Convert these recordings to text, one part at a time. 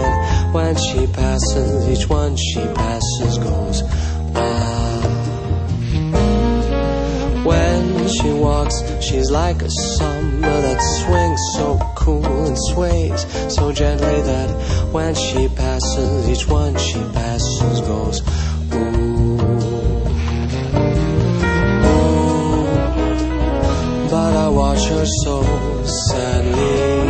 and when she passes, each one she passes goes by. When she walks, she's like a summer that swings so cool and sways so gently that when she passes, each one she passes goes ooh, ooh. But I watch her so sadly.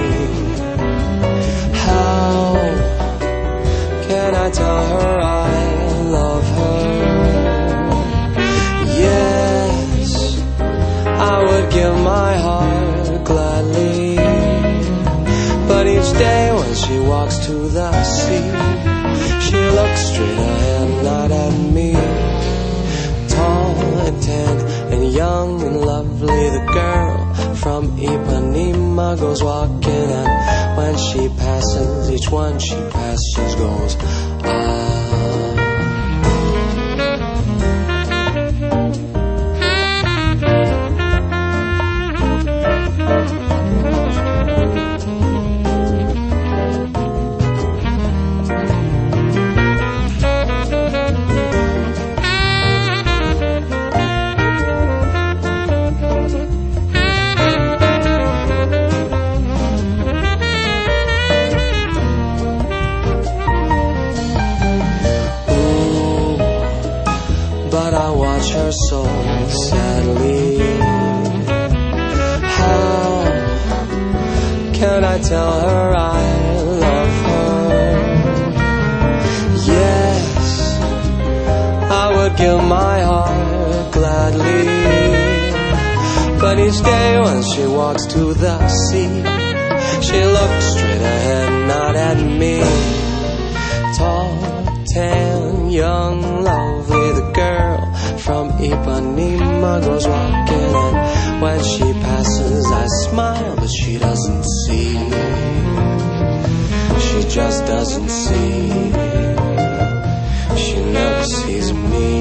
How can I tell her I love her? Yes, I would give my heart gladly, but each day when she walks to the sea, she looks straight ahead, not at me. Tall and tan and young and lovely, the girl from Ipanema goes walking, and when she passes, each one she passes goes ah. But I watch her so sadly. How can I tell her I love her? Yes, I would give my heart gladly, but each day when she walks to the sea, she looks straight ahead, not at me. Tall, tan, young, lovely, the girl from Ipanema goes walking, and when she passes I smile, but she doesn't see. She just doesn't see. She never sees me.